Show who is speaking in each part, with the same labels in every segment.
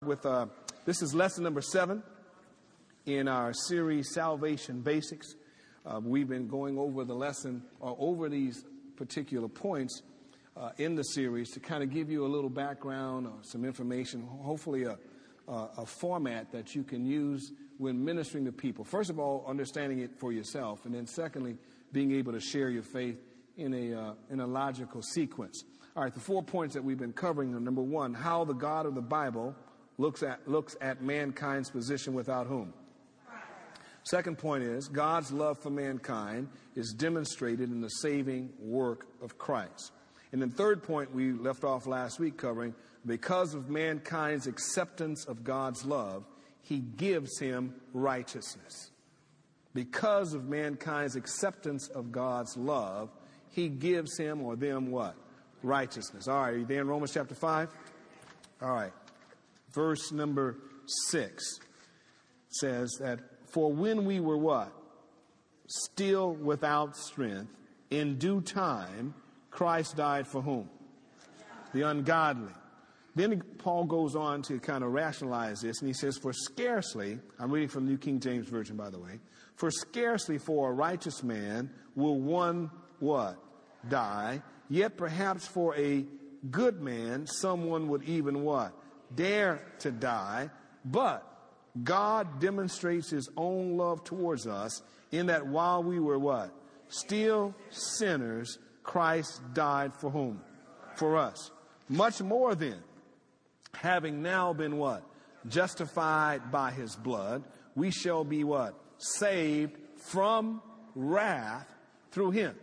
Speaker 1: With this is lesson number 7 in our series Salvation Basics. We've been going over the lesson or over these particular points in the series to kind of give you a little background or some information, hopefully a format that you can use when ministering to people. First of all, understanding it for yourself, and then secondly, being able to share your faith in a logical sequence. All right, the 4 points that we've been covering are: number 1, how the God of the Bible looks at mankind's position without whom. Second point is God's love for mankind is demonstrated in the saving work of Christ. And then third point we left off last week covering, because of mankind's acceptance of God's love, he gives him righteousness. Because of mankind's acceptance of God's love, he gives him or them what? Righteousness. All right, are you there in Romans chapter 5? All right. Verse number 6 says that, for when we were what? Still without strength, in due time, Christ died for whom? The ungodly. Then Paul goes on to kind of rationalize this, and he says, for scarcely, I'm reading from New King James Version, by the way, for scarcely for a righteous man will one what? Die, yet perhaps for a good man, someone would even what? Dare to die. But God demonstrates his own love towards us in that while we were what? Still sinners, Christ died for whom? For us. Much more then, having now been what? Justified by his blood, we shall be what? Saved from wrath through him.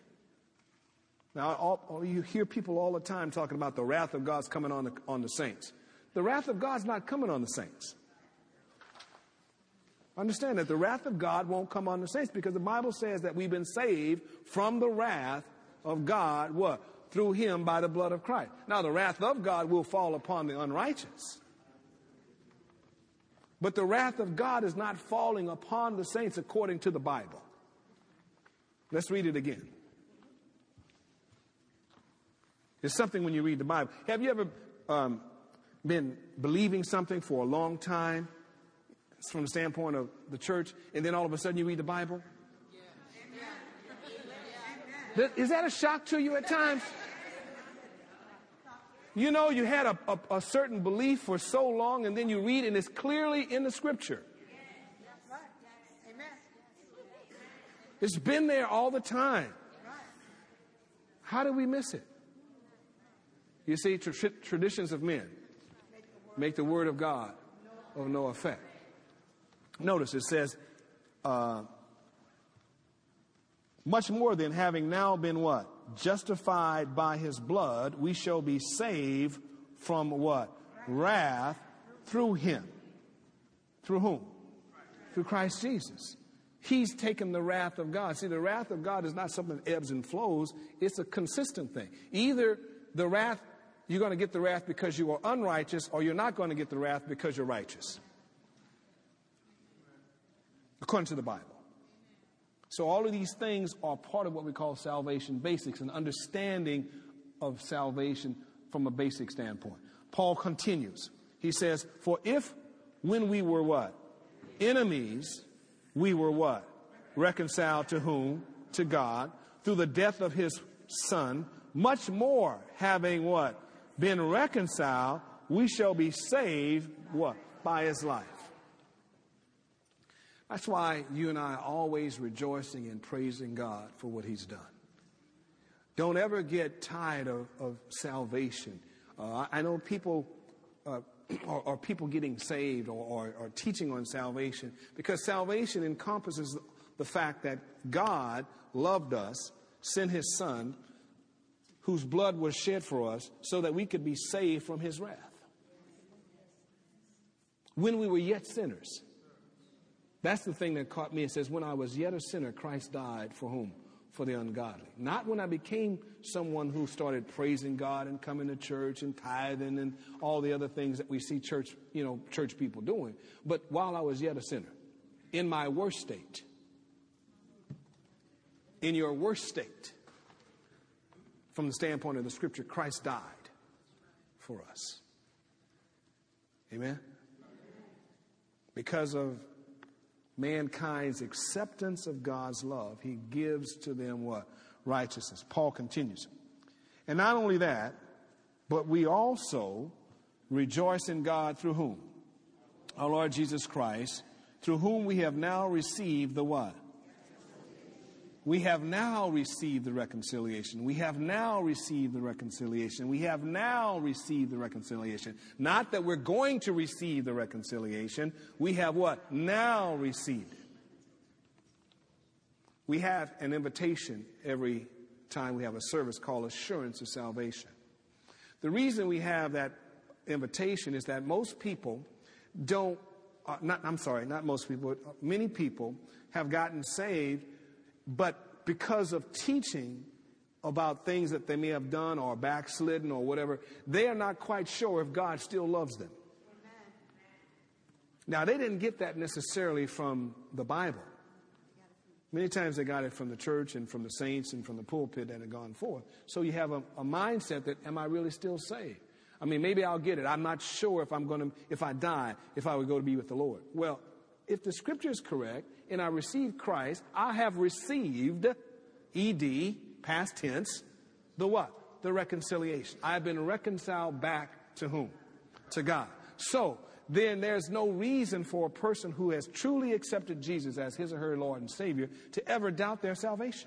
Speaker 1: Now, you hear people all the time talking about the wrath of God's coming on the saints. The wrath of God's not coming on the saints. Understand that the wrath of God won't come on the saints, because the Bible says that we've been saved from the wrath of God, what? Through him by the blood of Christ. Now, the wrath of God will fall upon the unrighteous. But the wrath of God is not falling upon the saints according to the Bible. Let's read it again. It's something when you read the Bible. Have you ever been believing something for a long time from the standpoint of the church, and then all of a sudden you read the Bible? Is that a shock to you at times? You know, you had a certain belief for so long, and then you read, and it's clearly in the scripture. It's been there all the time. How did we miss it? You see, traditions of men make the word of God of no effect. Notice it says, much more than having now been what? Justified by his blood, we shall be saved from what? Wrath through him. Through whom? Through Christ Jesus. He's taken the wrath of God. See, the wrath of God is not something that ebbs and flows. It's a consistent thing. Either the wrath, you're going to get the wrath because you are unrighteous, or you're not going to get the wrath because you're righteous. According to the Bible. So all of these things are part of what we call salvation basics, an understanding of salvation from a basic standpoint. Paul continues. He says, for if when we were what? Enemies, we were what? Reconciled to whom? To God, through the death of his Son, much more having what? Been reconciled, we shall be saved, what? By his life. That's why you and I are always rejoicing and praising God for what he's done. Don't ever get tired of salvation. I know people or people getting saved or teaching on salvation, because salvation encompasses the fact that God loved us, sent his Son, whose blood was shed for us, so that we could be saved from his wrath. When we were yet sinners. That's the thing that caught me. It says, when I was yet a sinner, Christ died for whom? For the ungodly. Not when I became someone who started praising God and coming to church and tithing and all the other things that we see church people doing. But while I was yet a sinner, in my worst state, in your worst state, from the standpoint of the scripture, Christ died for us. Amen? Because of mankind's acceptance of God's love, he gives to them what? Righteousness. Paul continues. And not only that, but we also rejoice in God through whom? Our Lord Jesus Christ, through whom we have now received the what? We have now received the reconciliation. We have now received the reconciliation. We have now received the reconciliation. Not that we're going to receive the reconciliation. We have what? Now received it. We have an invitation every time we have a service called Assurance of Salvation. The reason we have that invitation is that most people don't, not most people, many people have gotten saved, but because of teaching about things that they may have done or backslidden or whatever, they are not quite sure if God still loves them. Now, they didn't get that necessarily from the Bible. Many times they got it from the church and from the saints and from the pulpit that had gone forth. So you have a mindset that, am I really still saved? I mean, maybe I'll get it. I'm not sure if I die, if I would go to be with the Lord. Well, if the scripture is correct and I receive Christ, I have received, ED, past tense, the what? The reconciliation. I have been reconciled back to whom? To God. So then there's no reason for a person who has truly accepted Jesus as his or her Lord and Savior to ever doubt their salvation.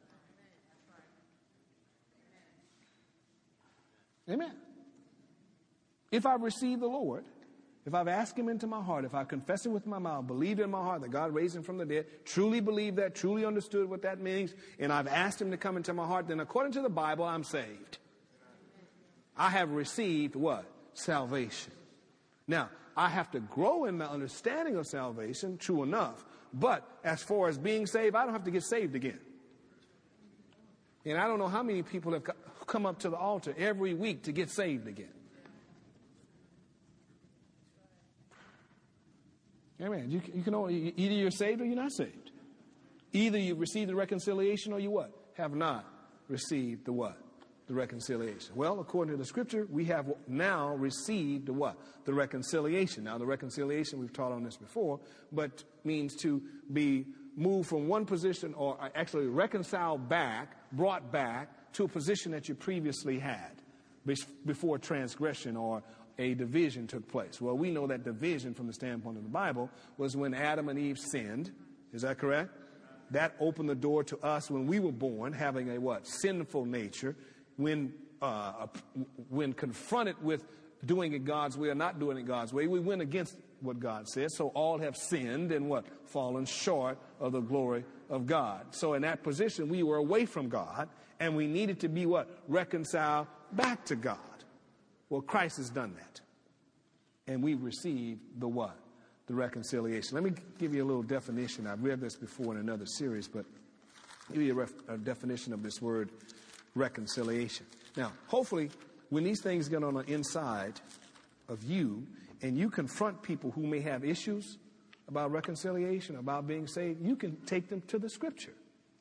Speaker 1: Amen. If I've received the Lord, if I've asked him into my heart, if I confess him with my mouth, believed in my heart that God raised him from the dead, truly believed that, truly understood what that means, and I've asked him to come into my heart, then according to the Bible, I'm saved. I have received what? Salvation. Now, I have to grow in my understanding of salvation, true enough. But as far as being saved, I don't have to get saved again. And I don't know how many people have come up to the altar every week to get saved again. Amen. You can only, either you're saved or you're not saved. Either you've received the reconciliation or you what? Have not received the what? The reconciliation. Well, according to the scripture, we have now received the what? The reconciliation. Now, the reconciliation, we've taught on this before, but means to be moved from one position or actually reconciled back, brought back to a position that you previously had before transgression or a division took place. Well, we know that division from the standpoint of the Bible was when Adam and Eve sinned. Is that correct? That opened the door to us when we were born having a what? Sinful nature. When confronted with doing it God's way or not doing it God's way, we went against what God says. So all have sinned and what? Fallen short of the glory of God. So in that position, we were away from God and we needed to be what? Reconciled back to God. Well, Christ has done that. And we've received the what? The reconciliation. Let me give you a little definition. I've read this before in another series, but give you a definition of this word reconciliation. Now, hopefully, when these things get on the inside of you and you confront people who may have issues about reconciliation, about being saved, you can take them to the scripture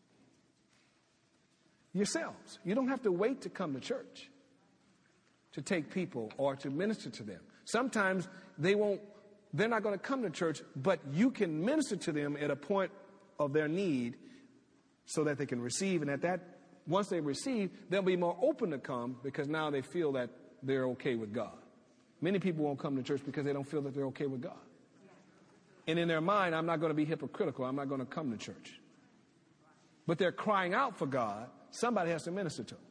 Speaker 1: yourselves. You don't have to wait to come to church to take people or to minister to them. Sometimes they're not going to come to church, but you can minister to them at a point of their need so that they can receive. And once they receive, they'll be more open to come because now they feel that they're okay with God. Many people won't come to church because they don't feel that they're okay with God. And in their mind, I'm not going to be hypocritical. I'm not going to come to church. But they're crying out for God. Somebody has to minister to them.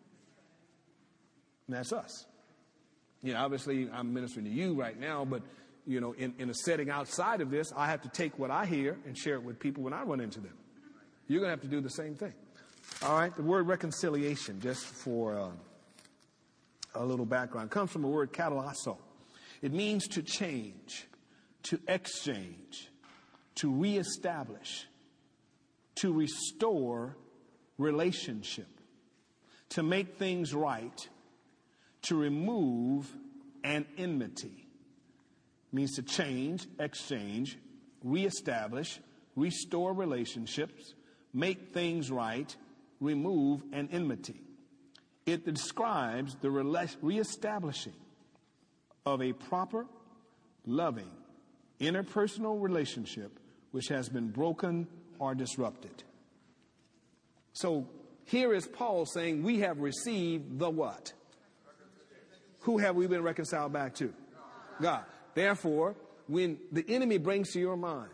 Speaker 1: And that's us. Obviously, I'm ministering to you right now, but, in a setting outside of this, I have to take what I hear and share it with people when I run into them. You're going to have to do the same thing. All right, the word reconciliation, just for a little background, comes from the word katalasso. It means to change, to exchange, to reestablish, to restore relationship, to make things right, to remove an enmity. It means to change, exchange, reestablish, restore relationships, make things right, remove an enmity. It describes the reestablishing of a proper loving, interpersonal relationship which has been broken or disrupted. So here is Paul saying we have received the what? Who have we been reconciled back to? God. Therefore, when the enemy brings to your mind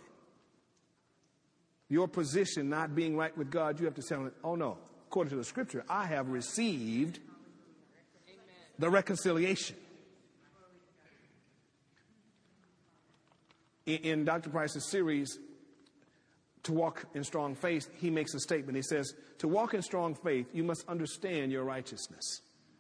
Speaker 1: your position not being right with God, you have to say, oh no, according to the scripture, I have received the reconciliation. In Dr. Price's series, To Walk in Strong Faith, he makes a statement. He says, to walk in strong faith, you must understand your righteousness.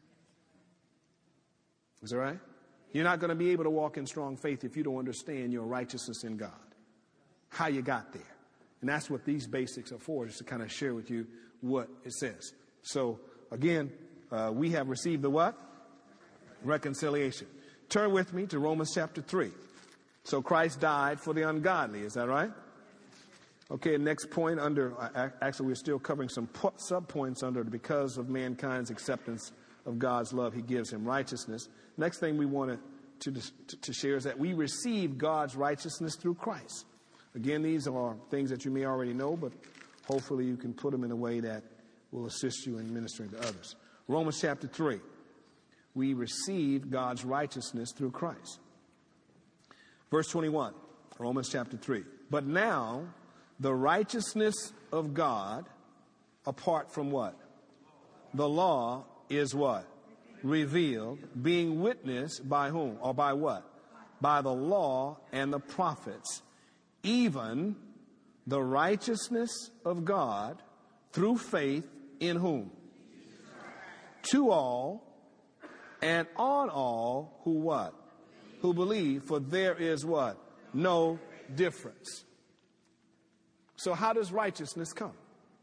Speaker 1: Is that right? You're not going to be able to walk in strong faith if you don't understand your righteousness in God, how you got there. And that's what these basics are for, just to kind of share with you what it says. So, again, we have received the what? Reconciliation. Turn with me to Romans chapter 3. So Christ died for the ungodly. Is that right? Okay, next point under, actually we're still covering some sub-points under because of mankind's acceptance of God's love, he gives him righteousness. Next thing we wanted to share is that we receive God's righteousness through Christ. Again, these are things that you may already know, but hopefully you can put them in a way that will assist you in ministering to others. Romans chapter 3. We receive God's righteousness through Christ. Verse 21, Romans chapter 3. But now, the righteousness of God, apart from what? The law is what? Revealed, being witnessed by whom? Or by what? By the law and the prophets. Even the righteousness of God through faith in whom? To all and on all who what? Who believe, for there is what? No difference. So how does righteousness come?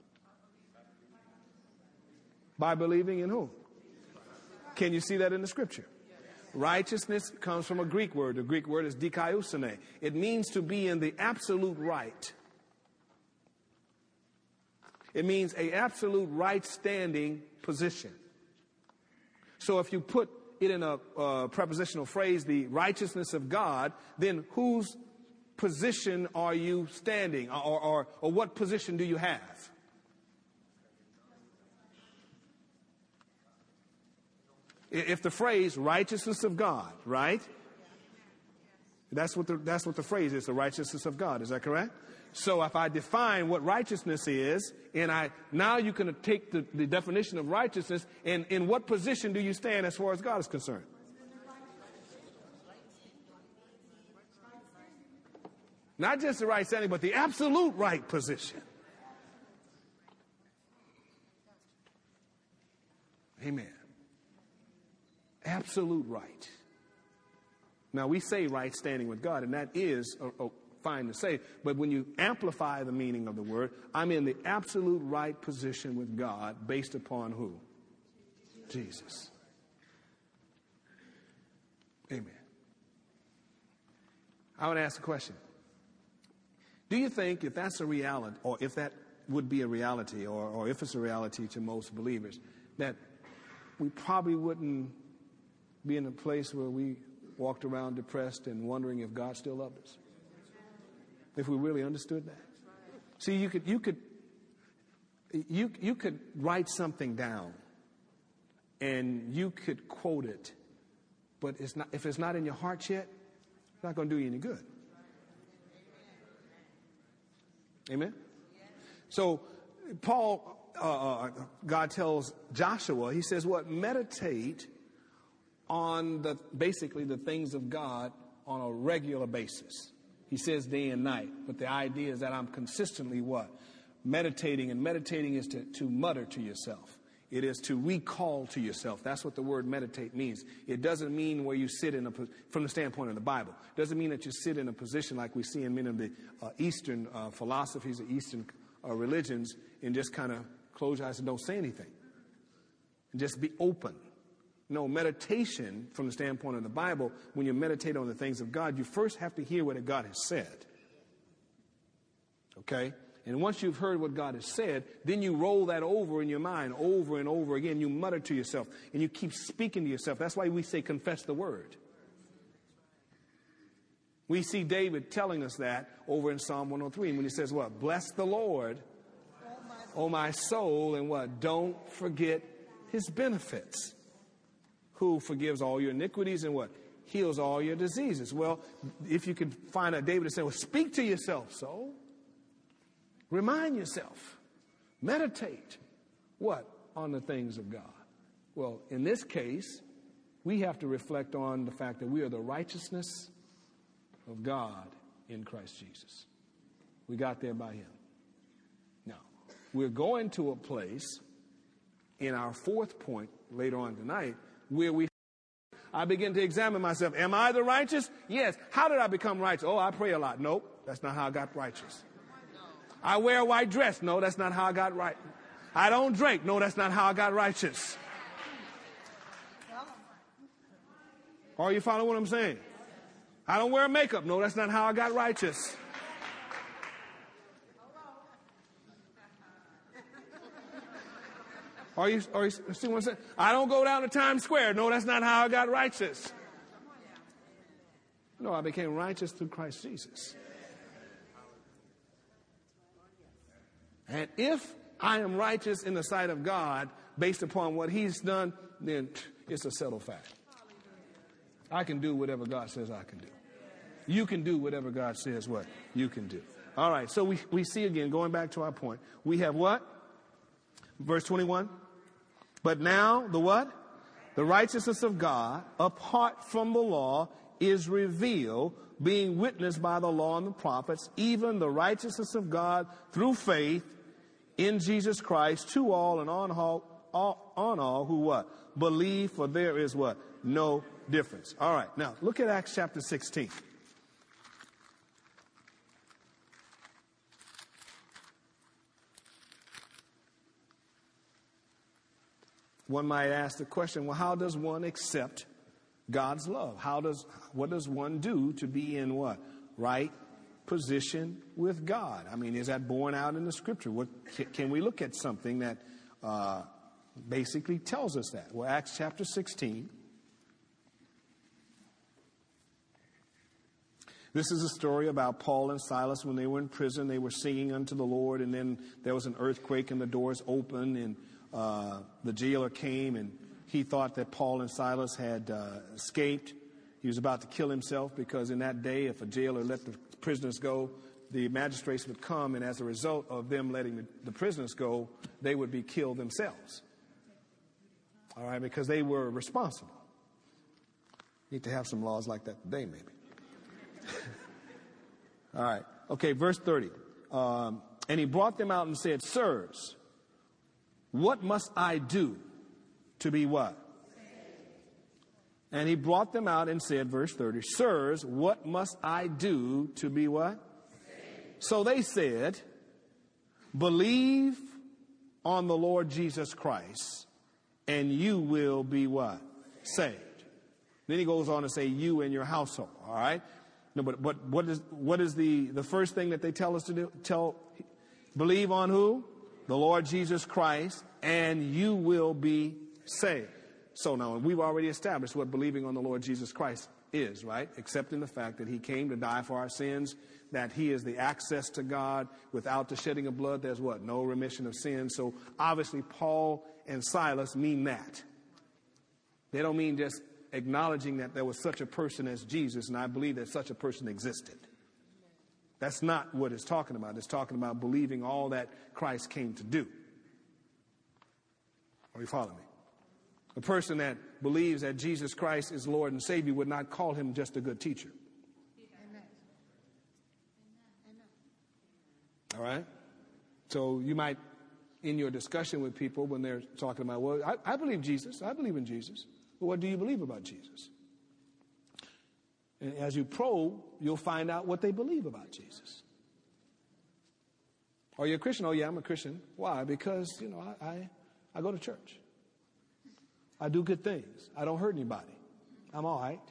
Speaker 1: By believing in whom? Can you see that in the scripture? Righteousness comes from a Greek word. The Greek word is dikaiosune. It means to be in the absolute right. It means an absolute right standing position. So if you put it in a prepositional phrase, the righteousness of God, then whose position are you standing, or what position do you have? If the phrase righteousness of God, right? That's what the phrase is, the righteousness of God. Is that correct? So if I define what righteousness is, and now you can take the definition of righteousness, and in what position do you stand as far as God is concerned? Not just the right standing, but the absolute right position. Amen. Absolute right. Now we say right standing with God, and that is fine to say, but when you amplify the meaning of the word, I'm in the absolute right position with God based upon who? Jesus. Amen. I would ask a question. Do you think if that's a reality, or if that would be a reality, or if it's a reality to most believers, that we probably wouldn't be in a place where we walked around depressed and wondering if God still loved us? If we really understood that. See, you could write something down and you could quote it, but if it's not in your heart yet, it's not going to do you any good. Amen? So Paul, God tells Joshua, he says what? Meditate on basically the things of God on a regular basis. He says day and night, but the idea is that I'm consistently what? Meditating, and meditating is to mutter to yourself. It is to recall to yourself. That's what the word meditate means. It doesn't mean where you sit from the standpoint of the Bible. It doesn't mean that you sit in a position like we see in many of the Eastern philosophies or Eastern religions and just kind of close your eyes and don't say anything. And just be open. No, meditation from the standpoint of the Bible, when you meditate on the things of God, you first have to hear what God has said. Okay? And once you've heard what God has said, then you roll that over in your mind over and over again. You mutter to yourself and you keep speaking to yourself. That's why we say confess the word. We see David telling us that over in Psalm 103 when he says what? Bless the Lord, O my soul, and what? Don't forget his benefits. Who forgives all your iniquities and what? Heals all your diseases. Well, if you could find a David to say, well, speak to yourself, soul. Remind yourself. Meditate. What? On the things of God. Well, in this case, we have to reflect on the fact that we are the righteousness of God in Christ Jesus. We got there by him. Now, we're going to a place in our fourth point later on tonight where I begin to examine myself. Am I the righteous? Yes. How did I become righteous? Oh, I pray a lot. Nope. That's not how I got righteous. I wear a white dress. No, that's not how I got right. I don't drink. No, that's not how I got righteous. Are you following what I'm saying? I don't wear makeup. No, that's not how I got righteous. Are you see what I'm saying? I don't go down to Times Square. No, that's not how I got righteous. No, I became righteous through Christ Jesus. And if I am righteous in the sight of God based upon what he's done, then it's a settled fact. I can do whatever God says I can do. You can do whatever God says what you can do. All right, so we see again, going back to our point, we have what? Verse 21. But now, the what? The righteousness of God, apart from the law, is revealed, being witnessed by the law and the prophets, even the righteousness of God through faith in Jesus Christ to all and on all who what? Believe, for there is what? No difference. All right, now look at Acts chapter 16. One might ask the question, well, how does one accept God's love? What does one do to be in what? Right position with God? I mean, is that borne out in the scripture? Can we look at something that basically tells us that? Well, Acts chapter 16. This is a story about Paul and Silas when they were in prison. They were singing unto the Lord, and then there was an earthquake and the doors opened, and the jailer came, and he thought that Paul and Silas had escaped. He was about to kill himself because in that day, if a jailer let the prisoners go, the magistrates would come, and as a result of them letting the prisoners go, they would be killed themselves. All right, because they were responsible. Need to have some laws like that today, maybe. All right. Okay, verse 30. And he brought them out and said, Sirs, what must I do to be what? And he brought them out and said, verse 30, Sirs, what must I do to be what? So they said, believe on the Lord Jesus Christ, and you will be what? Saved. Then he goes on to say, you and your household. All right. No, but what is the first thing that they tell us to do? Believe on who? The Lord Jesus Christ, and you will be saved. So now we've already established what believing on the Lord Jesus Christ is, right? Accepting the fact that he came to die for our sins, that he is the access to God. Without the shedding of blood, there's what? No remission of sins. So obviously Paul and Silas mean that. They don't mean just acknowledging that there was such a person as Jesus, and I believe that such a person existed. That's not what it's talking about. It's talking about believing all that Christ came to do. Are you following me? A person that believes that Jesus Christ is Lord and Savior would not call him just a good teacher. Amen. All right? So you might, in your discussion with people when they're talking about, well, I believe Jesus. I believe in Jesus. Well, what do you believe about Jesus? And as you probe, you'll find out what they believe about Jesus. Are you a Christian? Oh, yeah, I'm a Christian. Why? Because, I go to church. I do good things. I don't hurt anybody. I'm all right.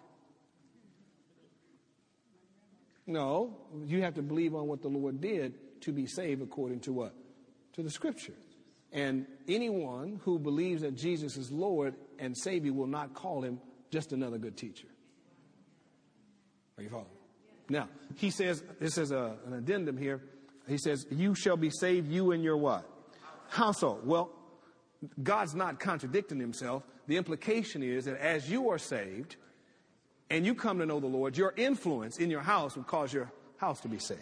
Speaker 1: No, you have to believe on what the Lord did to be saved according to what? To the scripture. And anyone who believes that Jesus is Lord and Savior will not call him just another good teacher. Are you following? Now, he says, this is an addendum here. He says, you shall be saved, you and your what? Household. Well, God's not contradicting himself. The implication is that as you are saved and you come to know the Lord, your influence in your house will cause your house to be saved.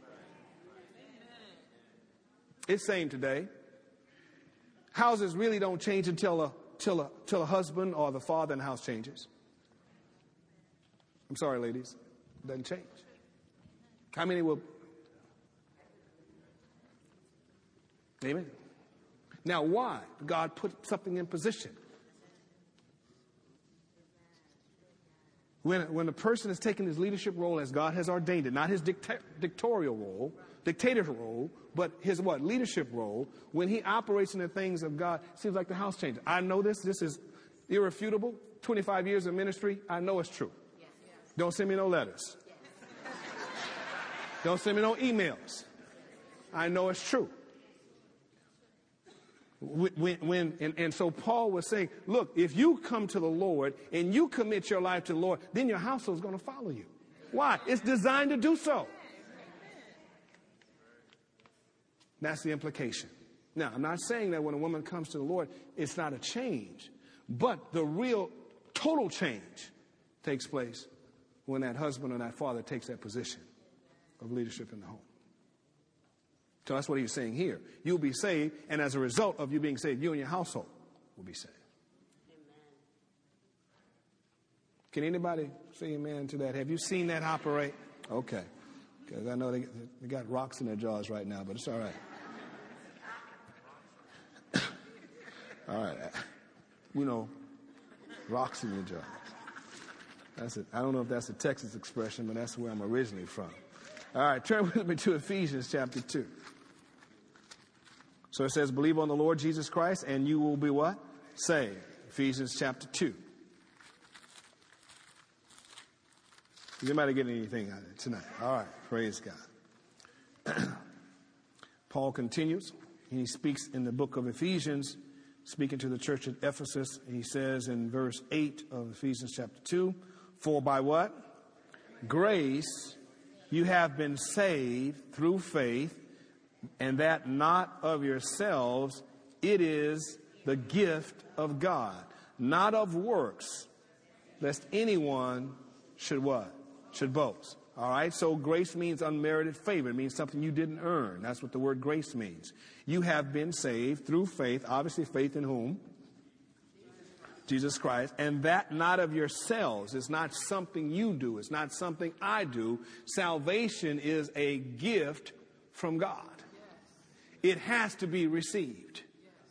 Speaker 1: It's same today. Houses really don't change until a husband or the father in the house changes. I'm sorry, ladies. It doesn't change. How many will? Amen. Now, why? God put something in position. When a person is taking his leadership role as God has ordained it, not his dictator role, but his what? Leadership role, when he operates in the things of God, it seems like the house changes. I know this. This is irrefutable. 25 years of ministry, I know it's true. Don't send me no letters. Don't send me no emails. I know it's true. And so Paul was saying, look, if you come to the Lord and you commit your life to the Lord, then your household is going to follow you. Why? It's designed to do so. That's the implication. Now, I'm not saying that when a woman comes to the Lord, it's not a change. But the real total change takes place when that husband or that father takes that position of leadership in the home. So that's what he's saying here. You'll be saved, and as a result of you being saved, you and your household will be saved. Amen. Can anybody say amen to that? Have you seen that operate? Okay. Because I know they got rocks in their jaws right now, but it's all right. All right. You know, rocks in your jaws. That's it. I don't know if that's a Texas expression, but that's where I'm originally from. All right, turn with me to Ephesians chapter 2. So it says, believe on the Lord Jesus Christ, and you will be what? Saved. Ephesians chapter 2. Anybody getting anything out of it tonight? All right, praise God. Paul continues, and he speaks in the book of Ephesians, speaking to the church at Ephesus, and he says in verse 8 of Ephesians chapter 2, for by what? Grace you have been saved through faith, and that not of yourselves, it is the gift of God, not of works, lest anyone should what? Should boast. All right, so grace means unmerited favor. It means something you didn't earn. That's what the word grace means. You have been saved through faith, obviously faith in whom? Jesus Christ, and that not of yourselves. It's not something you do. It's not something I do. Salvation is a gift from God. It has to be received.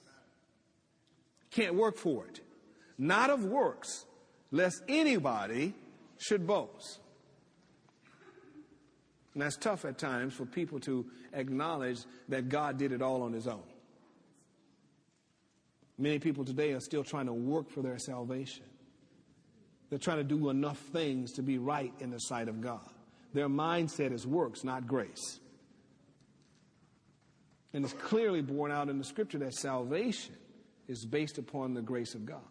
Speaker 1: Can't work for it. Not of works, lest anybody should boast. And that's tough at times for people to acknowledge that God did it all on his own. Many people today are still trying to work for their salvation. They're trying to do enough things to be right in the sight of God. Their mindset is works, not grace. And it's clearly borne out in the scripture that salvation is based upon the grace of God.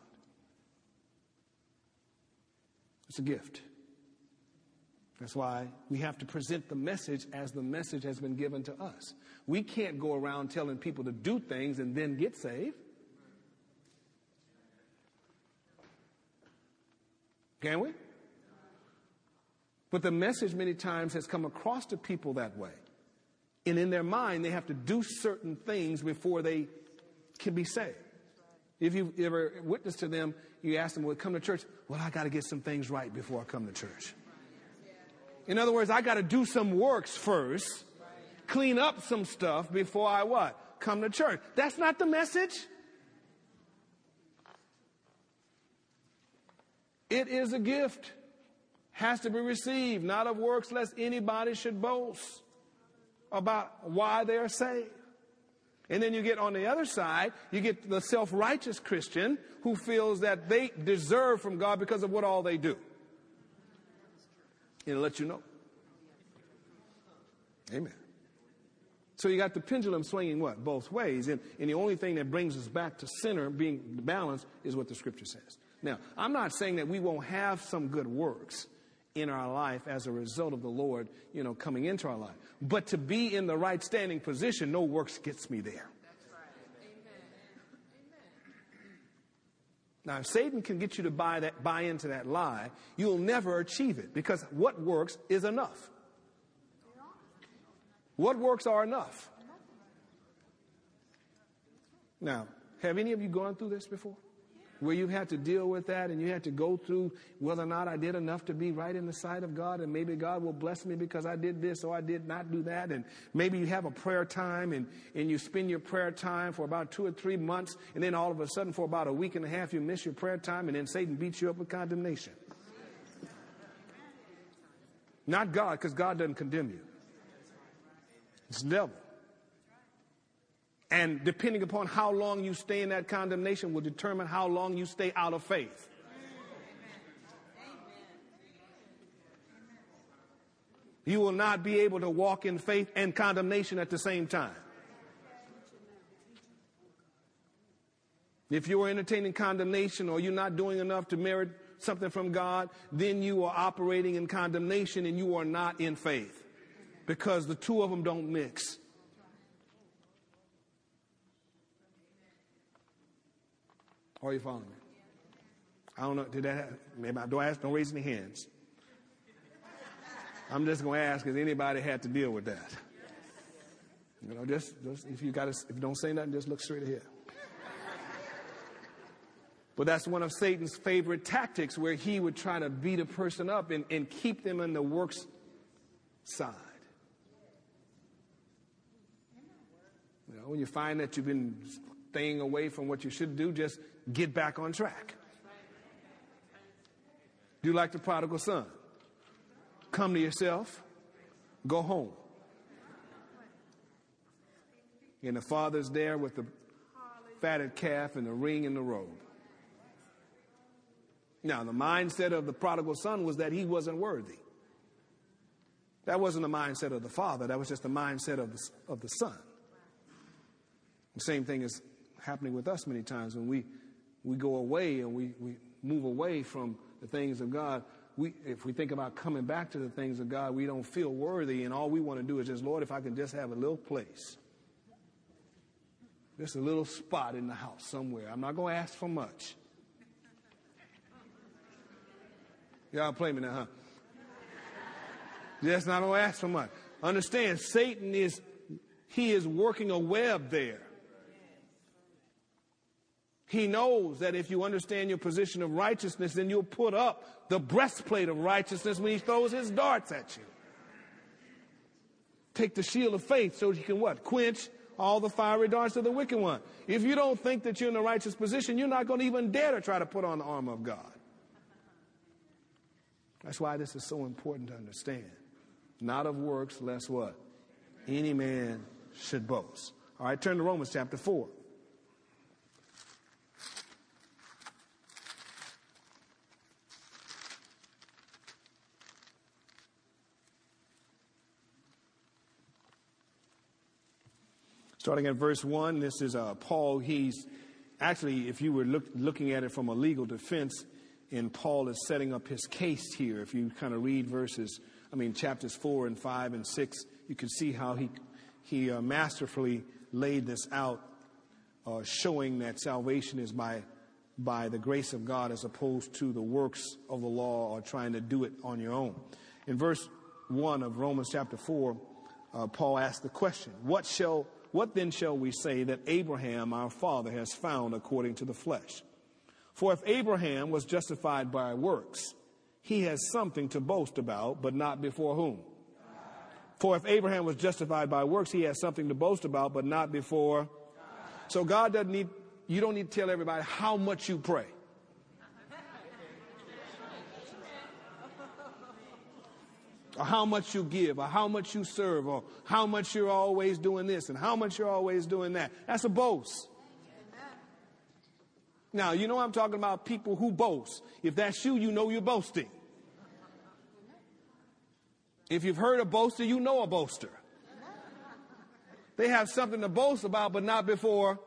Speaker 1: It's a gift. That's why we have to present the message as the message has been given to us. We can't go around telling people to do things and then get saved. Can we? But the message many times has come across to people that way. And in their mind, they have to do certain things before they can be saved. If you ever witnessed to them, you ask them, well, come to church. Well, I got to get some things right before I come to church. In other words, I got to do some works first, clean up some stuff before I what? Come to church. That's not the message. It is a gift. Has to be received, not of works, lest anybody should boast about why they are saved. And then you get on the other side, you get the self-righteous Christian who feels that they deserve from God because of what all they do. It'll let you know. Amen. So you got the pendulum swinging what? Both ways. And the only thing that brings us back to center, being balanced, is what the scripture says. Now, I'm not saying that we won't have some good works in our life as a result of the Lord, coming into our life. But to be in the right standing position, no works gets me there. Now, if Satan can get you to buy into that lie, you'll never achieve it, because what works is enough. What works are enough. Now, have any of you gone through this before? Where you had to deal with that and you had to go through whether or not I did enough to be right in the sight of God, and maybe God will bless me because I did this or I did not do that. And maybe you have a prayer time and you spend your prayer time for about 2 or 3 months, and then all of a sudden for about a week and a half you miss your prayer time, and then Satan beats you up with condemnation. Not God, because God doesn't condemn you. It's the devil. And depending upon how long you stay in that condemnation will determine how long you stay out of faith. You will not be able to walk in faith and condemnation at the same time. If you are entertaining condemnation or you're not doing enough to merit something from God, then you are operating in condemnation and you are not in faith, because the two of them don't mix. Are you following me? I don't know. Did that happen? Maybe don't raise any hands. I'm just going to ask, has anybody had to deal with that? Just if you don't say nothing, just look straight ahead. But that's one of Satan's favorite tactics, where he would try to beat a person up and keep them in the works side. When you find that you've been staying away from what you should do, just get back on track. Do like the prodigal son. Come to yourself, go home. And the father's there with the fatted calf and the ring and the robe. Now, the mindset of the prodigal son was that he wasn't worthy. That wasn't the mindset of the father. That was just the mindset of the son. The same thing is happening with us many times when we go away and we move away from the things of God. If we think about coming back to the things of God, we don't feel worthy, and all we want to do is just, Lord, if I can just have a little place, just a little spot in the house somewhere. I'm not going to ask for much. Y'all play me now, huh? Just not going to ask for much. Understand, Satan is working a web there. He knows that if you understand your position of righteousness, then you'll put up the breastplate of righteousness when he throws his darts at you. Take the shield of faith so you can what? Quench all the fiery darts of the wicked one. If you don't think that you're in a righteous position, you're not going to even dare to try to put on the armor of God. That's why this is so important to understand. Not of works, lest what? Any man should boast. All right, turn to Romans chapter 4. Starting at verse 1, this is Paul. He's actually, if you were looking at it from a legal defense, and Paul is setting up his case here. If you kind of read chapters 4 and 5 and 6, you can see how he masterfully laid this out, showing that salvation is by the grace of God as opposed to the works of the law or trying to do it on your own. In verse 1 of Romans chapter 4, Paul asked the question, What then shall we say that Abraham, our father, has found according to the flesh? For if Abraham was justified by works, he has something to boast about, but not before whom? For if Abraham was justified by works, he has something to boast about, but not before. So God you don't need to tell everybody how much you pray. Or how much you give, or how much you serve, or how much you're always doing this, and how much you're always doing that. That's a boast. Now, I'm talking about people who boast. If that's you, you know you're boasting. If you've heard a boaster, you know a boaster. They have something to boast about, but not before.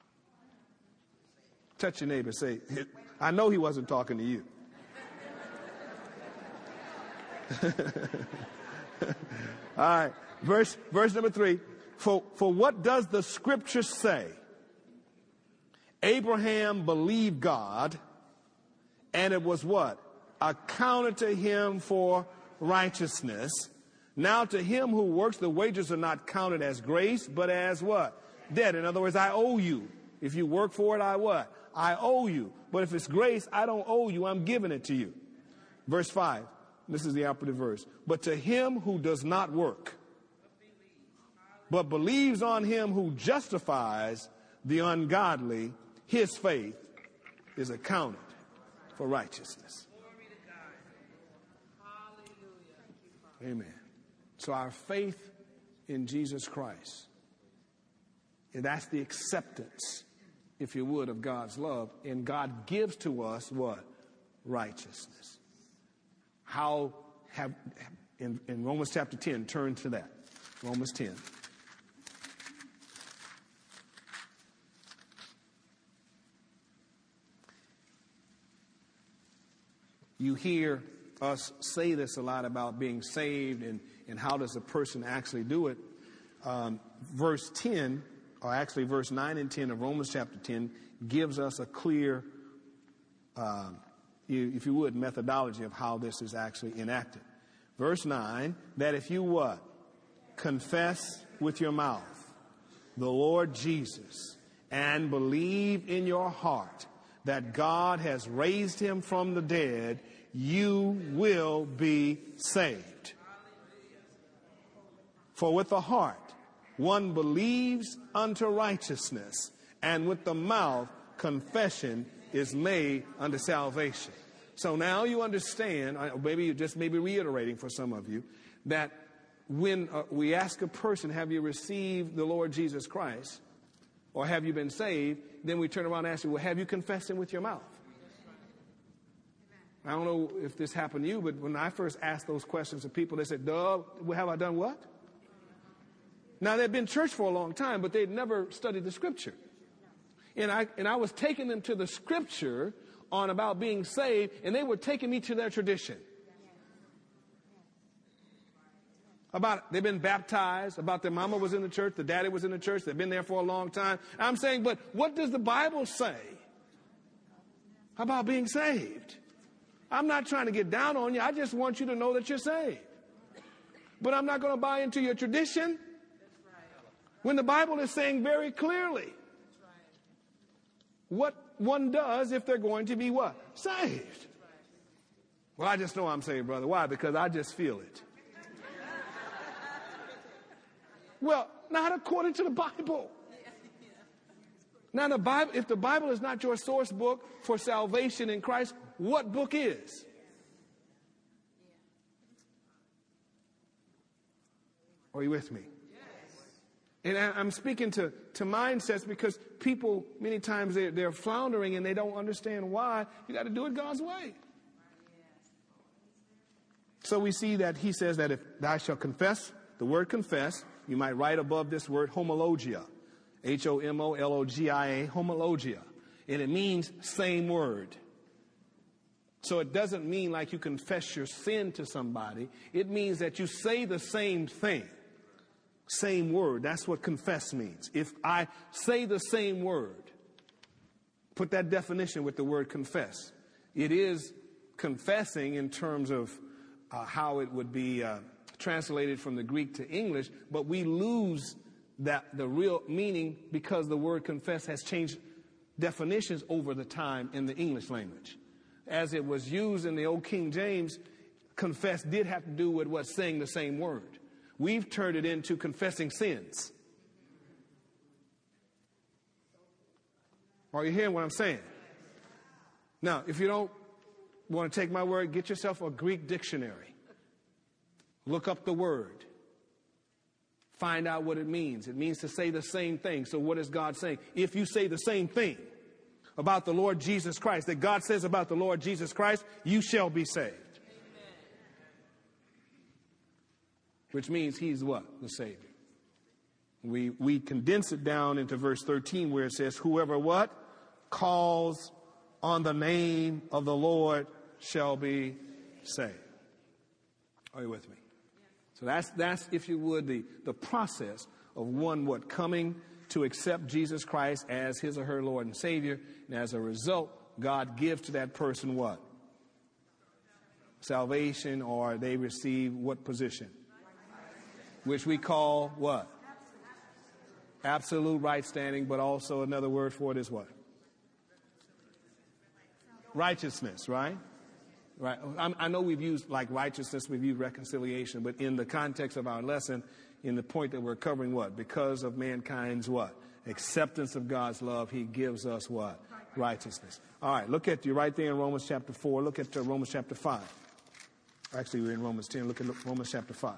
Speaker 1: Touch your neighbor. Say, I know he wasn't talking to you. All right. Verse number 3. For what does the scripture say? Abraham believed God, and it was what? Accounted to him for righteousness. Now to him who works, the wages are not counted as grace, but as what? Debt. In other words, I owe you. If you work for it, I what? I owe you. But if it's grace, I don't owe you. I'm giving it to you. Verse 5. This is the operative verse. But to him who does not work, but believes on him who justifies the ungodly, his faith is accounted for righteousness. Amen. So our faith in Jesus Christ, and that's the acceptance, if you would, of God's love. And God gives to us what? Righteousness. How have, in Romans chapter 10, turn to that. Romans 10. You hear us say this a lot about being saved and how does a person actually do it. Verse 10, or actually verse 9 and 10 of Romans chapter 10 gives us a clear, if you would, methodology of how this is actually enacted. Verse 9, that if you what? Confess with your mouth the Lord Jesus and believe in your heart that God has raised him from the dead, you will be saved. For with the heart one believes unto righteousness, and with the mouth confession is made unto salvation. So now you understand, maybe you just maybe reiterating for some of you, that when we ask a person, have you received the Lord Jesus Christ, or have you been saved, then we turn around and ask you, well, have you confessed him with your mouth? I don't know if this happened to you, but when I first asked those questions to people, they said, duh, have I done what? Now, they'd been in church for a long time, but they'd never studied the scripture. And I was taking them to the scripture on about being saved, and they were taking me to their tradition. About they've been baptized, about their mama was in the church, the daddy was in the church, they've been there for a long time. I'm saying, but what does the Bible say about being saved? I'm not trying to get down on you. I just want you to know that you're saved. But I'm not going to buy into your tradition when the Bible is saying very clearly what one does if they're going to be what? Saved. Well, I just know I'm saved, brother. Why? Because I just feel it. Well, not according to the Bible. Now, the Bible, if the Bible is not your source book for salvation in Christ, what book is? Are you with me? And I'm speaking to mindsets because people, many times they're floundering and they don't understand why. You got to do it God's way. So we see that he says that if thou shalt confess, the word confess, you might write above this word homologia. Homologia, homologia. And it means same word. So it doesn't mean like you confess your sin to somebody. It means that you say the same thing. Same word. That's what confess means. If I say the same word, put that definition with the word confess. It is confessing in terms of how it would be translated from the Greek to English, but we lose the real meaning because the word confess has changed definitions over the time in the English language. As it was used in the old King James, confess did have to do with what? Saying the same word. We've turned it into confessing sins. Are you hearing what I'm saying? Now, if you don't want to take my word, get yourself a Greek dictionary. Look up the word. Find out what it means. It means to say the same thing. So what is God saying? If you say the same thing about the Lord Jesus Christ that God says about the Lord Jesus Christ, you shall be saved. Which means he's what? The Savior. We condense it down into verse 13 where it says, whoever what? Calls on the name of the Lord shall be saved. Are you with me? So that's if you would, the process of one, coming to accept Jesus Christ as his or her Lord and Savior. And as a result, God gives to that person what? Salvation, or they receive what position? Which we call what? Absolute right standing, but also another word for it is what? Righteousness, right? Right. I know we've used like righteousness, we've used reconciliation, but in the context of our lesson, in the point that we're covering what? Because of mankind's what? Acceptance of God's love, he gives us what? Righteousness. All right, look at you right there in Romans chapter 4. Look at Romans chapter 5. Actually, we're in Romans 10. Look at Romans chapter 5.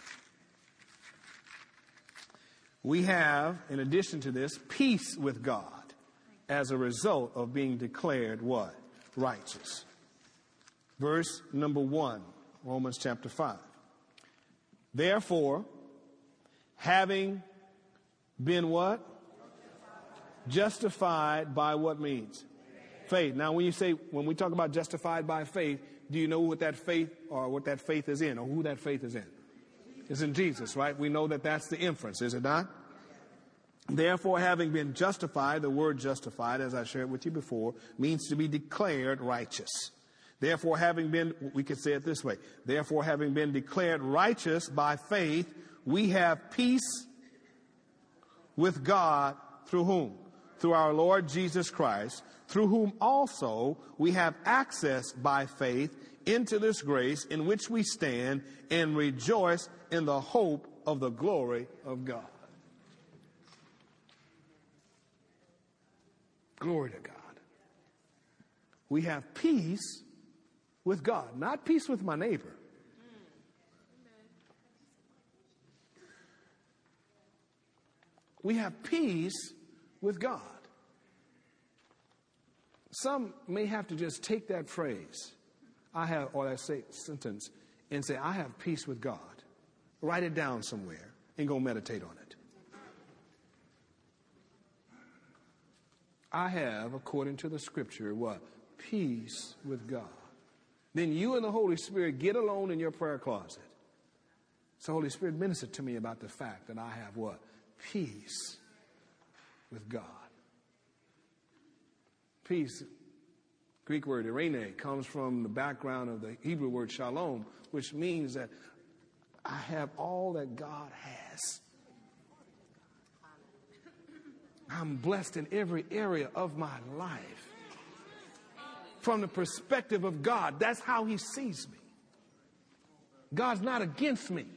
Speaker 1: We have, in addition to this, peace with God as a result of being declared what? Righteous. Verse number 1, Romans chapter 5. Therefore, having been what? Justified by what means? Faith. Now, when we talk about justified by faith, do you know what that faith is in, or who that faith is in? It's in Jesus, right? We know that that's the inference, is it not? Therefore, having been justified, the word justified, as I shared with you before, means to be declared righteous. Therefore, we could say it this way. Therefore, having been declared righteous by faith, we have peace with God through whom? Through our Lord Jesus Christ, through whom also we have access by faith into this grace in which we stand and rejoice in the hope of the glory of God. Glory to God. We have peace with God, not peace with my neighbor. We have peace with God. Some may have to just take that phrase, sentence, and say, I have peace with God. Write it down somewhere and go meditate on it. I have, according to the scripture, what? Peace with God. Then you and the Holy Spirit get alone in your prayer closet. So Holy Spirit, minister to me about the fact that I have what? Peace with God. Peace, Greek word eirene, comes from the background of the Hebrew word shalom, which means that I have all that God has. I'm blessed in every area of my life. From the perspective of God, that's how he sees me. God's not against me.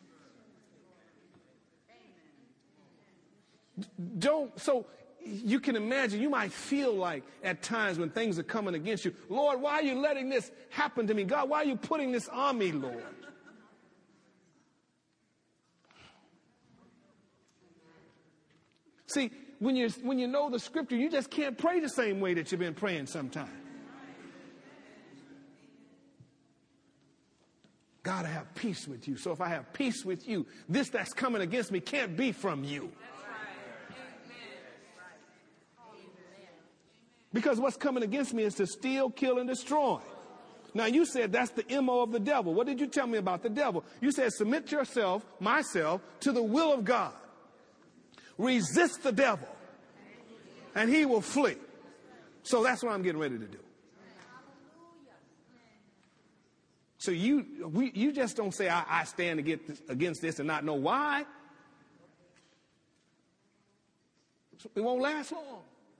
Speaker 1: So you can imagine, you might feel like at times when things are coming against you, Lord, why are you letting this happen to me? God, why are you putting this on me, Lord? See, when you know the scripture, you just can't pray the same way that you've been praying sometimes. God, I have peace with you. So if I have peace with you, this that's coming against me can't be from you. Because what's coming against me is to steal, kill, and destroy. Now, you said that's the MO of the devil. What did you tell me about the devil? You said submit myself, to the will of God. Resist the devil, and he will flee. So that's what I'm getting ready to do. So you just don't say, I stand against this and not know why. So it won't last long.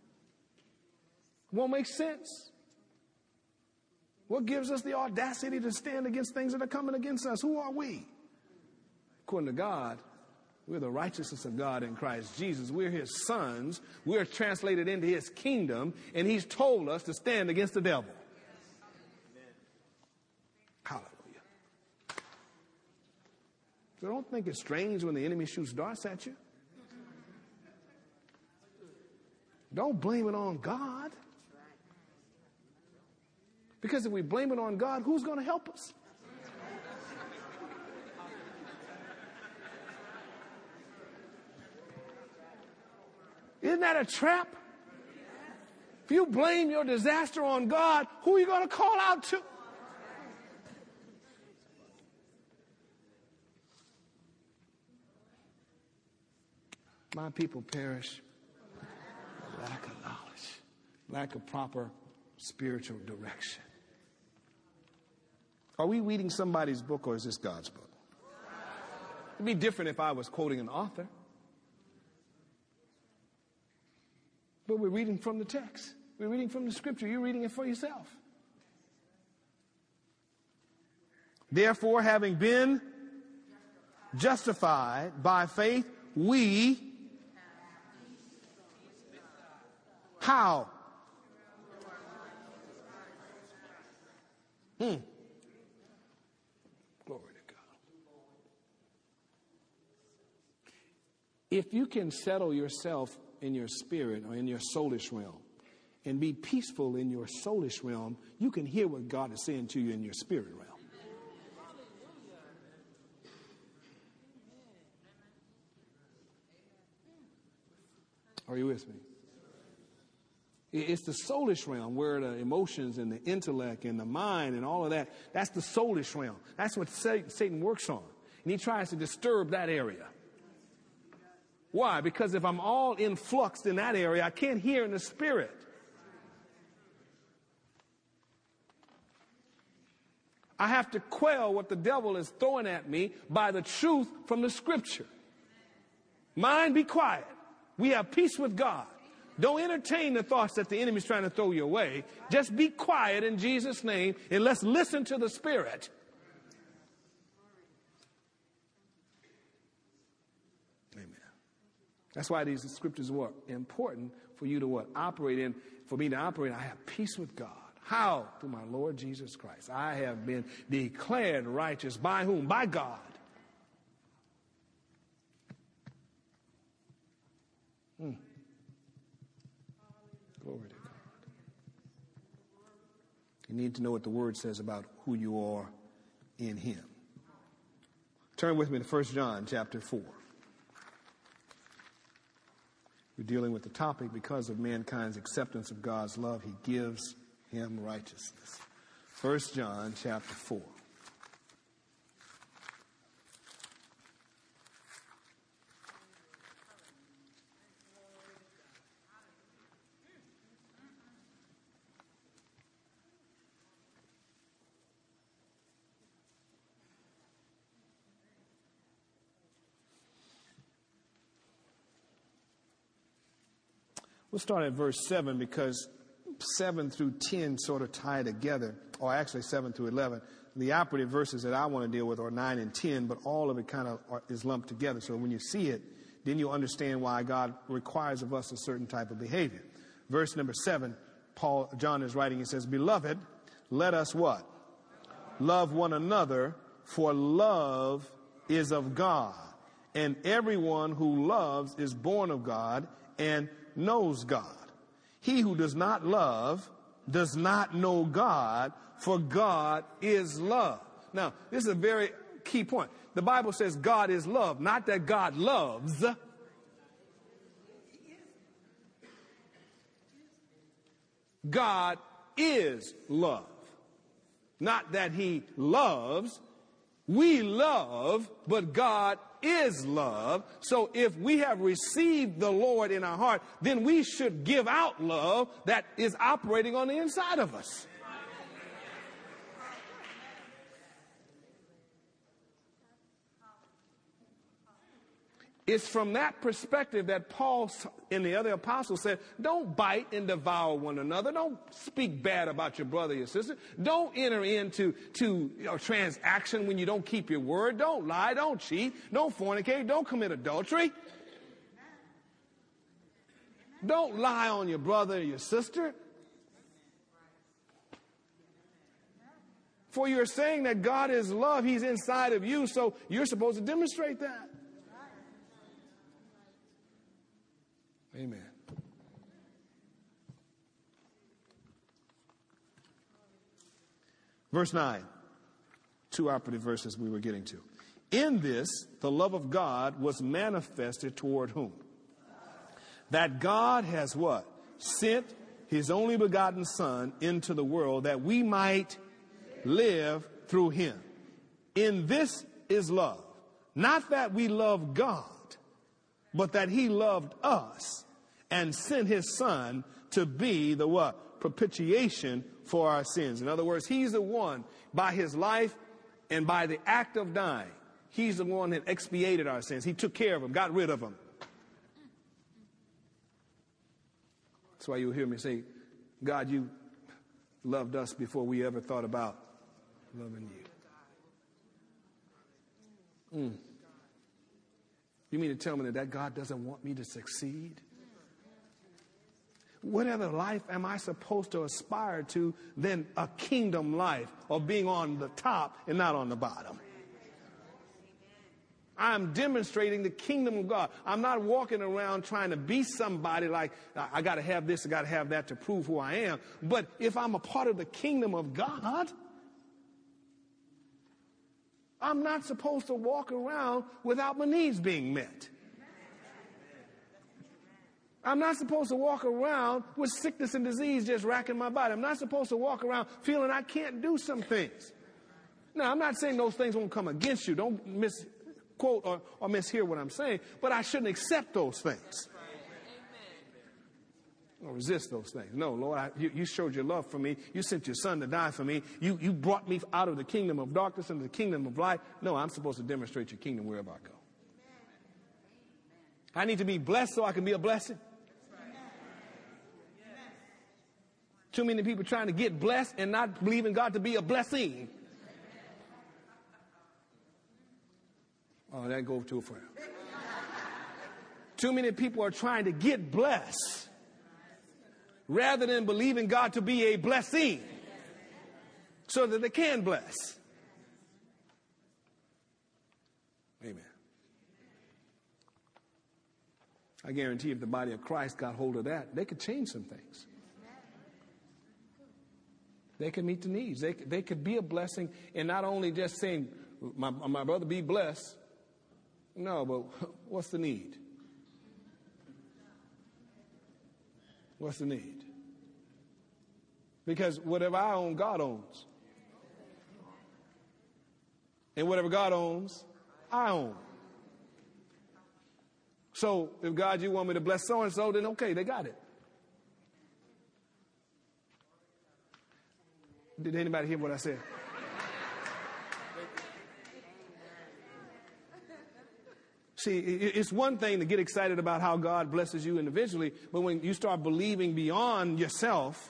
Speaker 1: It won't make sense. What gives us the audacity to stand against things that are coming against us? Who are we? According to God, we're the righteousness of God in Christ Jesus. We're his sons. We're translated into his kingdom, and he's told us to stand against the devil. Hallelujah. So don't think it's strange when the enemy shoots darts at you. Don't blame it on God. Because if we blame it on God, who's going to help us? Isn't that a trap? If you blame your disaster on God, who are you going to call out to? My people perish for lack of knowledge, lack of proper spiritual direction. Are we reading somebody's book, or is this God's book? It'd be different if I was quoting an author. But we're reading from the text. We're reading from the scripture. You're reading it for yourself. Therefore, having been justified by faith, we, how? Glory to God. If you can settle yourself in your spirit or in your soulish realm and be peaceful in your soulish realm, you can hear what God is saying to you in your spirit realm. Are you with me? It's the soulish realm where the emotions and the intellect and the mind and all of that, that's the soulish realm. That's what Satan works on. And he tries to disturb that area. Why? Because if I'm all influxed in that area, I can't hear in the spirit. I have to quell what the devil is throwing at me by the truth from the scripture. Mind, be quiet. We have peace with God. Don't entertain the thoughts that the enemy is trying to throw you away. Just be quiet in Jesus' name and let's listen to the Spirit. Amen. That's why these scriptures were important for you to what? Operate in. For me to operate, I have peace with God. How? Through my Lord Jesus Christ. I have been declared righteous. By whom? By God. Glory to God. You need to know what the word says about who you are in him. Turn with me to 1 John chapter 4. We're dealing with the topic because of mankind's acceptance of God's love. He gives him righteousness. 1 John chapter 4. We'll start at verse 7 because 7 through 10 sort of tie together, or actually 7 through 11. The operative verses that I want to deal with are 9 and 10, but all of it kind of is lumped together. So when you see it, then you'll understand why God requires of us a certain type of behavior. Verse number 7, John is writing, he says, "Beloved, let us" what? "Love one another, for love is of God. And everyone who loves is born of God and knows God. He who does not love does not know God, for God is love." Now, this is a very key point. The Bible says God is love, not that God loves. God is love, not that he loves. We love, but God is love. So if we have received the Lord in our heart, then we should give out love that is operating on the inside of us. It's from that perspective that Paul and the other apostles said, don't bite and devour one another. Don't speak bad about your brother or your sister. Don't enter into transaction when you don't keep your word. Don't lie. Don't cheat. Don't fornicate. Don't commit adultery. Don't lie on your brother or your sister. For you're saying that God is love. He's inside of you, so you're supposed to demonstrate that. Amen. Verse 9, two operative verses we were getting to. In this, the love of God was manifested toward whom? That God has what? Sent his only begotten Son into the world that we might live through him. In this is love. Not that we love God, but that he loved us and sent his son to be the what? Propitiation for our sins. In other words, he's the one, by his life and by the act of dying, he's the one that expiated our sins. He took care of them, got rid of them. That's why you'll hear me say, God, you loved us before we ever thought about loving you. You mean to tell me that God doesn't want me to succeed? What other life am I supposed to aspire to than a kingdom life of being on the top and not on the bottom? I'm demonstrating the kingdom of God. I'm not walking around trying to be somebody like, I got to have this, I got to have that to prove who I am. But if I'm a part of the kingdom of God, I'm not supposed to walk around without my needs being met. I'm not supposed to walk around with sickness and disease just racking my body. I'm not supposed to walk around feeling I can't do some things. Now, I'm not saying those things won't come against you. Don't misquote or mishear what I'm saying. But I shouldn't accept those things. Or resist those things. No, Lord, you showed your love for me. You sent your son to die for me. You brought me out of the kingdom of darkness into the kingdom of light. No, I'm supposed to demonstrate your kingdom wherever I go. I need to be blessed so I can be a blessing. Too many people trying to get blessed and not believing God to be a blessing. Oh, that goes too far. Too many people are trying to get blessed rather than believing God to be a blessing so that they can bless. Amen. I guarantee if the body of Christ got hold of that, they could change some things. They could meet the needs. They could be a blessing, and not only just saying, my brother be blessed. No, but what's the need? What's the need? Because whatever I own, God owns. And whatever God owns, I own. So if God, you want me to bless so-and-so, then okay, they got it. Did anybody hear what I said? See, it's one thing to get excited about how God blesses you individually, but when you start believing beyond yourself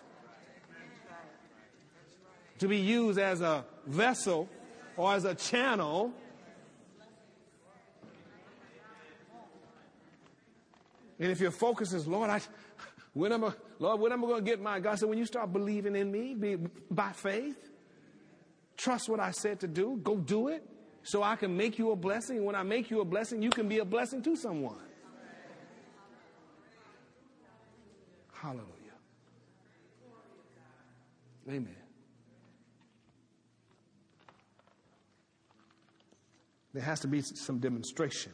Speaker 1: to be used as a vessel or as a channel, and if your focus is, Lord, when am I going to get mine? God said, when you start believing in me by faith, trust what I said to do, go do it so I can make you a blessing. When I make you a blessing, you can be a blessing to someone. Hallelujah. Amen. There has to be some demonstration,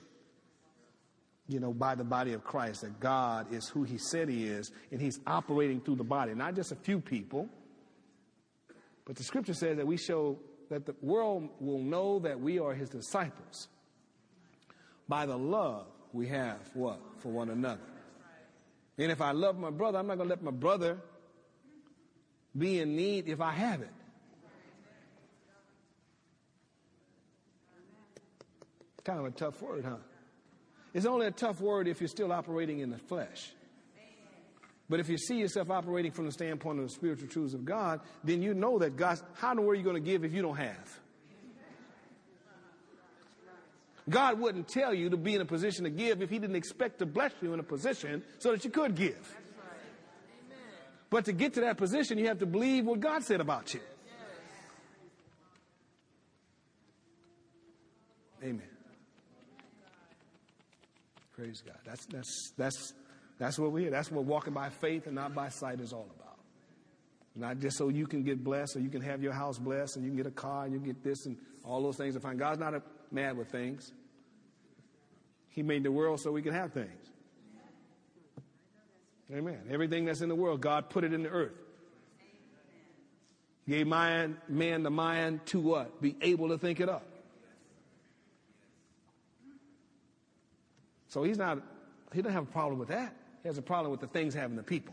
Speaker 1: by the body of Christ, that God is who he said he is, and he's operating through the body. Not just a few people, but the scripture says that we show that the world will know that we are his disciples by the love we have, what? For one another. And if I love my brother, I'm not going to let my brother be in need if I have it. Kind of a tough word, huh? It's only a tough word if you're still operating in the flesh. But if you see yourself operating from the standpoint of the spiritual truths of God, then you know that God, how in the world are you going to give if you don't have? God wouldn't tell you to be in a position to give if he didn't expect to bless you in a position so that you could give. But to get to that position, you have to believe what God said about you. Amen. Praise God. That's what we're here. That's what walking by faith and not by sight is all about. Not just so you can get blessed or you can have your house blessed and you can get a car and you get this and all those things are fine. God's not mad with things. He made the world so we can have things. Amen. Everything that's in the world, God put it in the earth. He gave man the mind to what? Be able to think it up. So he's not He doesn't have a problem with that. He has a problem with the things having the people.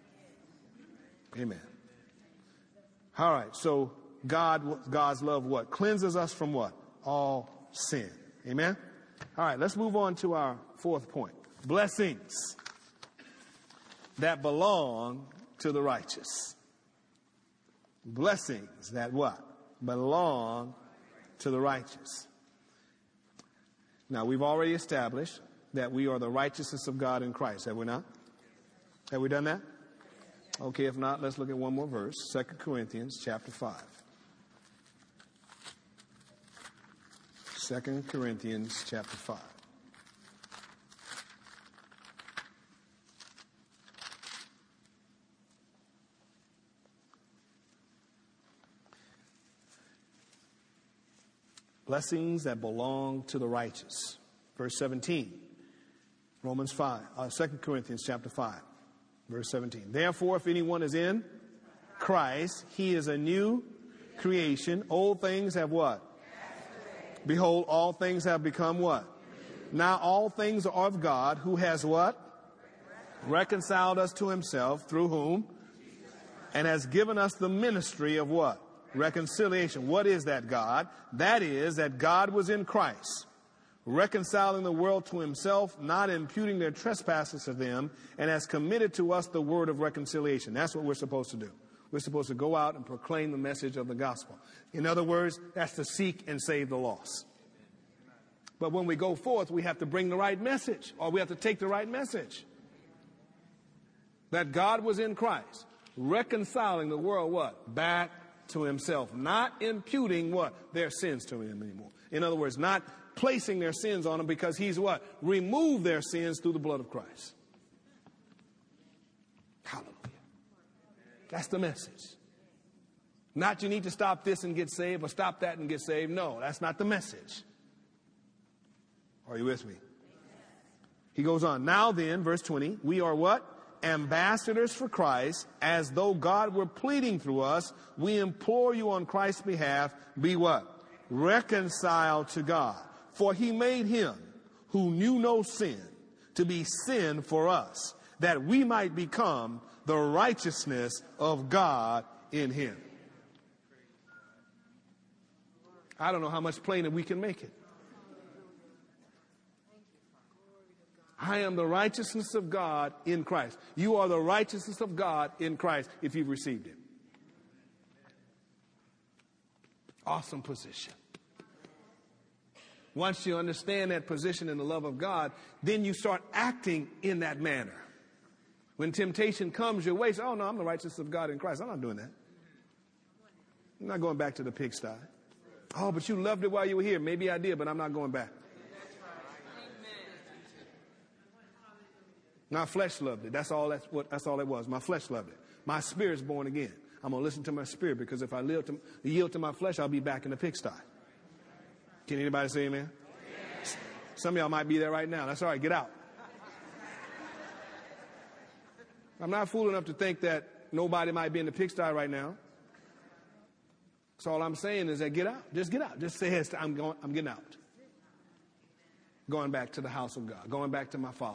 Speaker 1: Amen. All right, so God's love what? Cleanses us from what? All sin. Amen? All right, let's move on to our fourth point. Blessings that belong to the righteous. Blessings that what? Belong to the righteous. Now, we've already established that we are the righteousness of God in Christ. Have we not? Have we done that? Okay, if not, let's look at one more verse. 2 Corinthians chapter 5. 2 Corinthians chapter 5. Blessings that belong to the righteous. Verse 17. Romans 5. 2 Corinthians chapter 5. Verse 17. Therefore, if anyone is in Christ, he is a new creation. Old things have what? Behold, all things have become what? Now all things are of God, who has what? Reconciled us to himself, through whom? And has given us the ministry of what? Reconciliation. What is that, God? That is that God was in Christ, reconciling the world to himself, not imputing their trespasses to them, and has committed to us the word of reconciliation. That's what we're supposed to do. We're supposed to go out and proclaim the message of the gospel. In other words, that's to seek and save the lost. But when we go forth, we have to bring the right message, or we have to take the right message. That God was in Christ, reconciling the world what? Back to himself, not imputing what? Their sins to him anymore. In other words, not placing their sins on them, because he's what? Removed their sins through the blood of Christ. Hallelujah. That's the message. Not you need to stop this and get saved, or stop that and get saved. No, that's not the message. Are you with me? He goes on. Now then, verse 20, we are what? Ambassadors for Christ, as though God were pleading through us. We implore you on Christ's behalf, be what? Reconciled to God. For he made him who knew no sin to be sin for us, that we might become the righteousness of God in him. I don't know how much plainer we can make it. I am the righteousness of God in Christ. You are the righteousness of God in Christ if you've received him. Awesome position. Once you understand that position in the love of God, then you start acting in that manner. When temptation comes your way, say, oh no, I'm the righteousness of God in Christ. I'm not doing that. I'm not going back to the pigsty. Oh, but you loved it while you were here. Maybe I did, but I'm not going back. My flesh loved it. That's all it was. My flesh loved it. My spirit's born again. I'm going to listen to my spirit, because if I yield to my flesh, I'll be back in the pigsty. Can anybody say amen? Some of y'all might be there right now. That's all right. Get out. I'm not fool enough to think that nobody might be in the pigsty right now. So all I'm saying is that get out. Just get out. Just say, hey, I'm getting out. Going back to the house of God. Going back to my Father.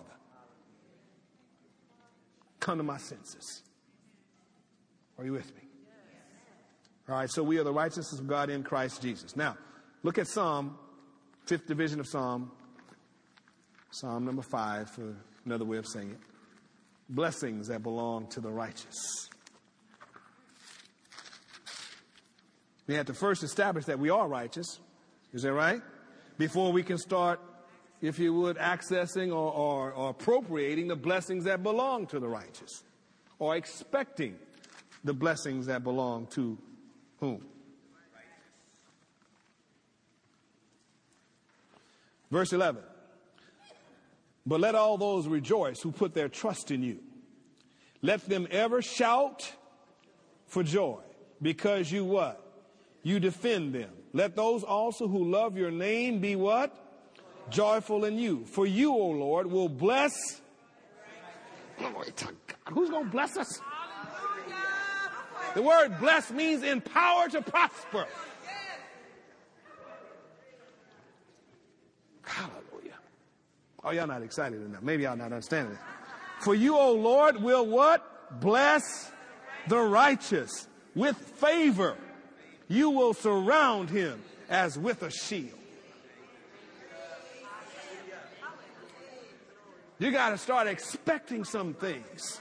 Speaker 1: Come to my senses. Are you with me? All right, so we are the righteousness of God in Christ Jesus. Now, look at Psalm, 5th division of Psalm number 5, for another way of saying it. Blessings that belong to the righteous. We have to first establish that we are righteous. Is that right? Before we can start, if you would, accessing or appropriating the blessings that belong to the righteous, or expecting the blessings that belong to whom? Verse 11. But let all those rejoice who put their trust in you. Let them ever shout for joy, because you what? You defend them. Let those also who love your name be what? Joyful in you. For you, O Lord, will bless. Glory to God. Who's going to bless us? The word bless means empower to prosper. Hallelujah. Oh, y'all not excited enough. Maybe y'all not understanding it. For you, O Lord, will what? Bless the righteous with favor. You will surround him as with a shield. You got to start expecting some things.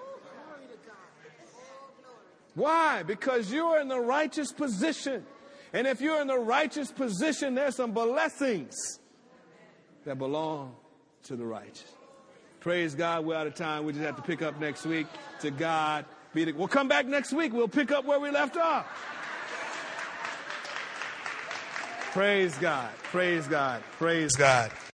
Speaker 1: Why? Because you're in the righteous position. And if you're in the righteous position, there's some blessings that belong to the righteous. Praise God. We're out of time. We just have to pick up next week. To God be the... We'll come back next week. We'll pick up where we left off. Praise God. Praise God. Praise God.